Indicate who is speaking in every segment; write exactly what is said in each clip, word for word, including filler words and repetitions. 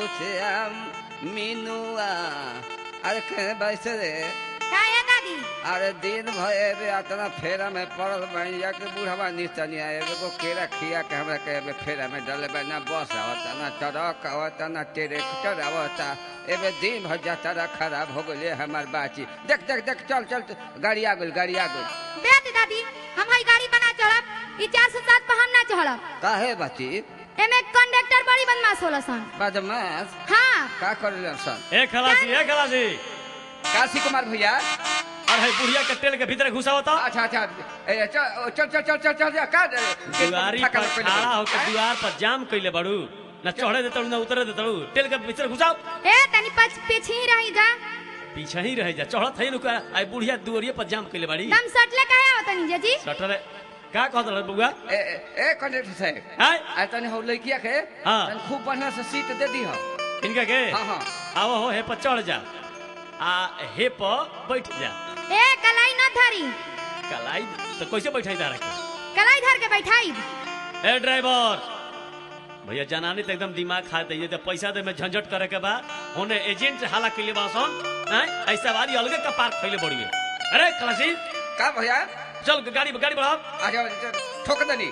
Speaker 1: श्याम मीनुआ अरे कहे बैसे रे
Speaker 2: का है दादी
Speaker 1: अरे दिन भर बे इतना फेरा में पड़ल बनिया के बूढ़वा निस्तनी आए एगो केरा खिया के हमरा के फेरा में डले बे ना बस आवता ना ट्रक आवता ना ट्रैक्टर आवता एबे दिन भर जाता खराब हो गए हमार बाची देख देख देख चल चल गाड़ी आ गई गाड़ी आ गई
Speaker 2: बेटी दादी हम हई गाड़ी बना चढ़ब ई चार सौ सात पर हम ना चढ़ब
Speaker 1: काहे बाची
Speaker 2: एमे कंडक्टर बड़ी बदमाश होला सन
Speaker 1: बदमाश
Speaker 2: हां
Speaker 1: का करले सन
Speaker 3: ए खलासी ए खलासी
Speaker 1: काशी कुमार भैया
Speaker 3: और है बुढ़िया के तेल के भीतर घुसावता
Speaker 1: अच्छा अच्छा ए चल चल चल चल चल चल का
Speaker 3: दुआरी पर खड़ा होकर दीवार पर जाम कइले बड़ू ना चढ़े देतड़ू ना उतरे देतड़ू तेल के भीतर घुसाओ
Speaker 2: ए तनी पछ पीछे ही रही जा
Speaker 3: पीछे ही रह जा चढ़त है नुका आई बुढ़िया दुआरिये पर जाम कइले बड़ी
Speaker 2: दम सटले काहे आवतनी जीजी
Speaker 3: सटरे का कहत रह बुआ
Speaker 1: ए ए कंडक्टर साहब
Speaker 3: हाय
Speaker 1: आ तने हो लड़किया के
Speaker 3: हां
Speaker 1: तने खूब बढ़िया से सीट दे दी हो
Speaker 3: इनका के
Speaker 1: हां हां
Speaker 3: आओ हो हे पर चढ़ जा आ हे पर बैठ जा
Speaker 2: ए कलाई न धरी
Speaker 3: कलाई तो कैसे बैठाई जा रखे
Speaker 2: कलाई धर के बैठाई
Speaker 3: ए ड्राइवर भैया जनानी तो एकदम दिमाग खा दे तो पैसा दे में झंझट करे के बाद होने एजेंट हाला के लिए बासन हैं ऐसा वाली अलगे का पार्क खइले बड़ी अरे खलासी
Speaker 1: का भैया
Speaker 3: चल गाड़ी गाड़ी बढ़ाओ
Speaker 1: आ जाओ ठोक दनी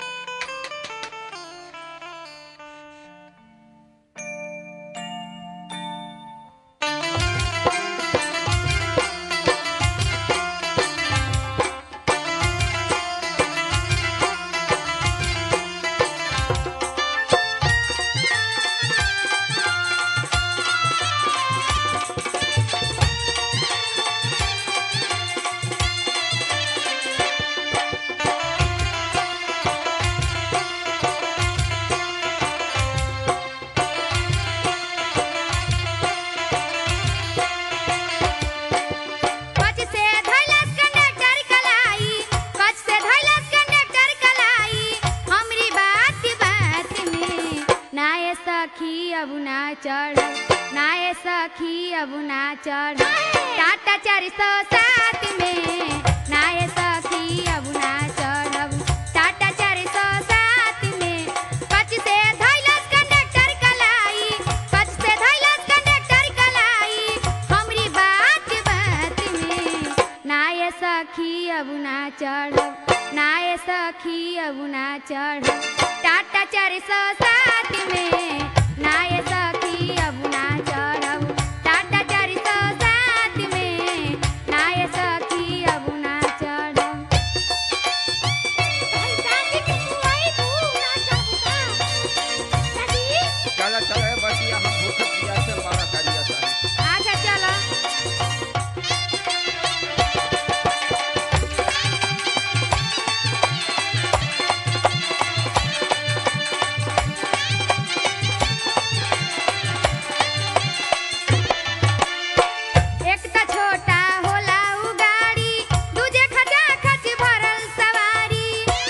Speaker 2: टाटा चार सौ सात में नाये सखी अब ना चढ़ब टाटा चार सौ सात में पच से धैलस कंडक्टर कलाई पच से धैलस कंडक्टर कलाई हमरी बात बात में नाये सखी अब ना चढ़ब नाये सखी अब ना चढ़ब टाटा चार सौ सात में नाये सखी अब ना चढ़ब
Speaker 1: चला चला बसिया हम भूख प्यासे बड़ा करिया था
Speaker 2: अच्छा चलो एक त छोटा होला उ गाड़ी दूजे खचा खच भरल सवारी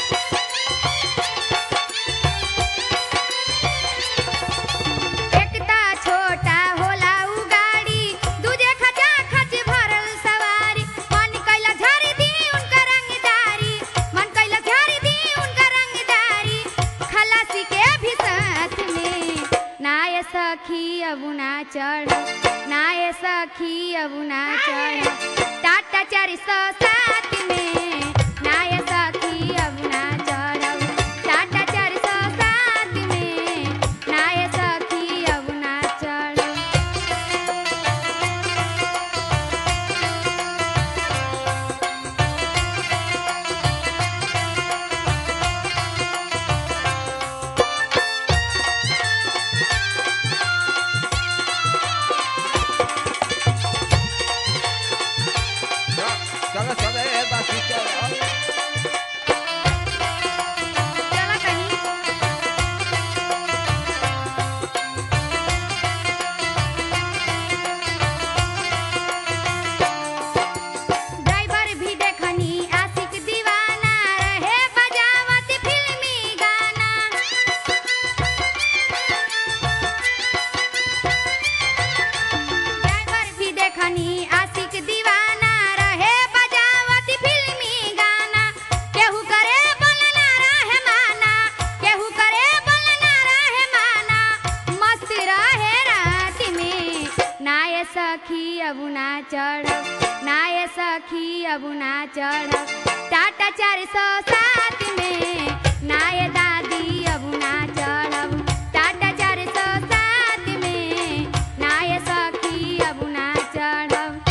Speaker 2: एक त छोटा होला उ गाड़ी दूजे खचा खच भरल सवारी मन कैला झाड़ी दी उनका रंगदारी मन कैला झाड़ी दी उनका रंगदारी खलासी के भी साथ में नाय सखी अब ना चढ़ नाय सखी अब ना चढ़ टाटा चार सौ सात में नाय सखी अब ना चढ़ टाटा चार सौ सात में नाय सखी अब ना चढ़
Speaker 1: चला चला ए बाकी चला
Speaker 2: अब ना चढ़ब नाये सखी अब ना चढ़ब टाटा चार सौ सात में नाये दादी अब ना चढ़ब टाटा चार सौ सात में नाये सखी अब ना चढ़ब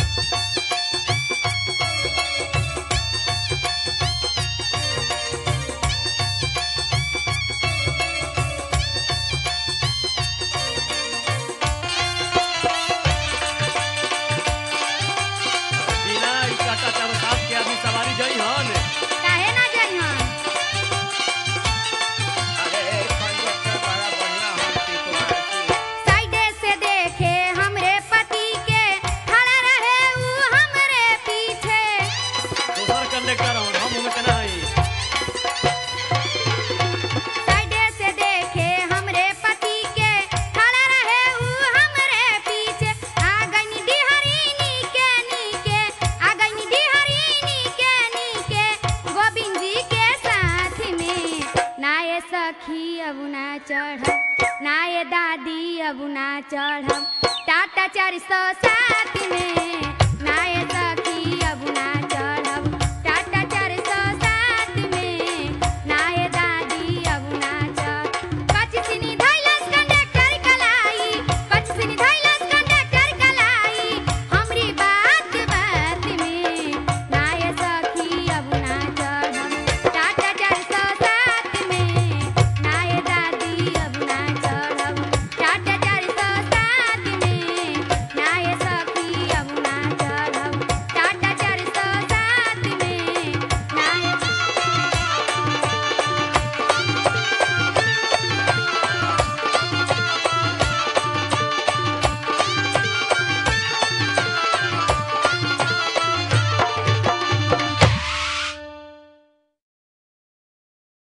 Speaker 3: बिना ई टाटा चारो सात के आदमी सवारी जाई हन
Speaker 2: काहे ना जाई हम
Speaker 1: अरे कंडक्टर बड़ा बढ़िया हंसी तुम्हारे
Speaker 2: साइडे से देखे हमरे पति के खड़ा रहे ऊ हमरे पीछे
Speaker 3: दोसर कंडक्टर हन हम में केना हई
Speaker 2: साइडे से देखे हमरे पति के खड़ा रहे ऊ हमरे पीछे आ गई डिहरीनी के नीके आ गई डिहरीनी के नीके गोविंद जी के साथ में नाये सखी अब ना चढ़ब नाये दादी अब ना चढ़ब टाटा चार सौ सात में